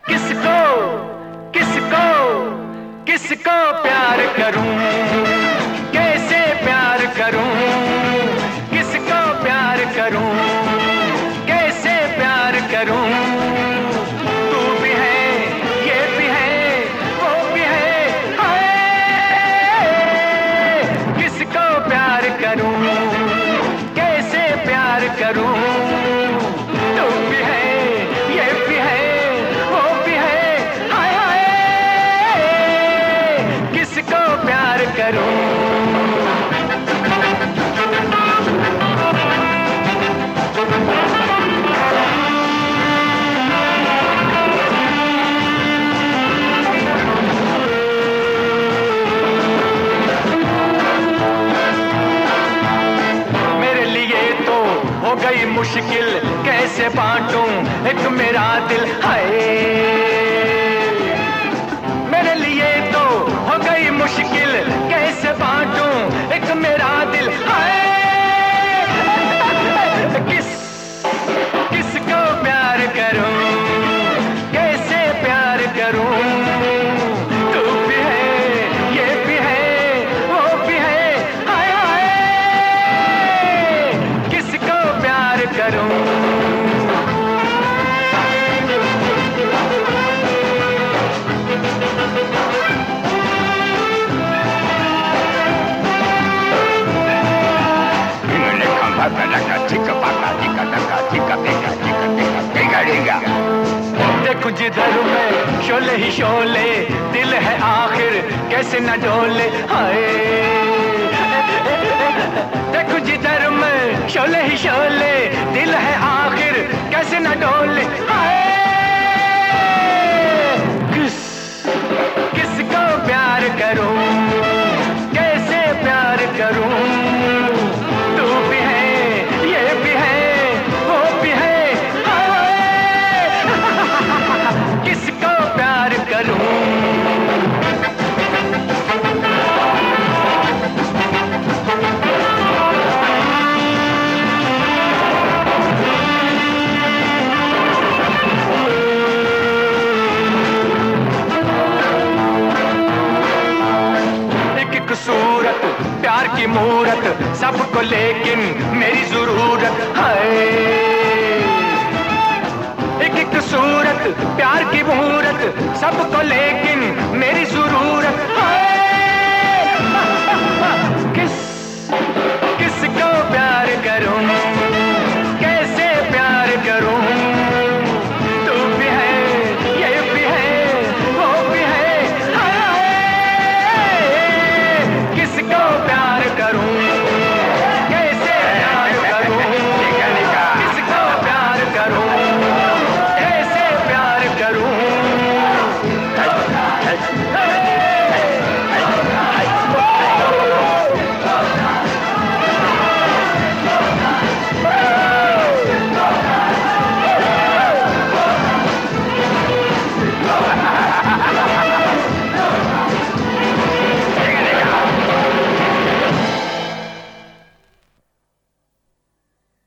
किसको किसको किसको प्यार करूं, कैसे प्यार करूं, किसको प्यार करूं, कैसे प्यार करूं। तू भी है, ये भी है, वो भी है, हाय। किसको प्यार करूं, कैसे प्यार करूं। तू भी है, ये भी है, वो भी है, हाय हाय। किसको प्यार करूं। हो गई मुश्किल कैसे बांटूं एक मेरा दिल, हाय। मेरे लिए तो हो गई मुश्किल कैसे बांटूं एक मेरा दिल, हाय। किसको प्यार करूं, कैसे प्यार करूं। तू भी है, ये भी है, वो भी है, हाय हाय। किसको प्यार करूं। देखो जिधर में शोले ही शोले, दिल है आखिर कैसे न डोले, हाय। देखो जिधर में शोले ही शोले, दिल है आखिर कैसे न डोले, हाय। किसको प्यार करूं, कैसे प्यार करूं। तू भी है, ये भी है, वो भी है, हाय। किसको प्यार करूं। सूरत प्यार की मूरत सबको लेकिन मेरी जरूरत है। एक एक सूरत प्यार की मूरत सबको लेकिन मेरी जरूरत है।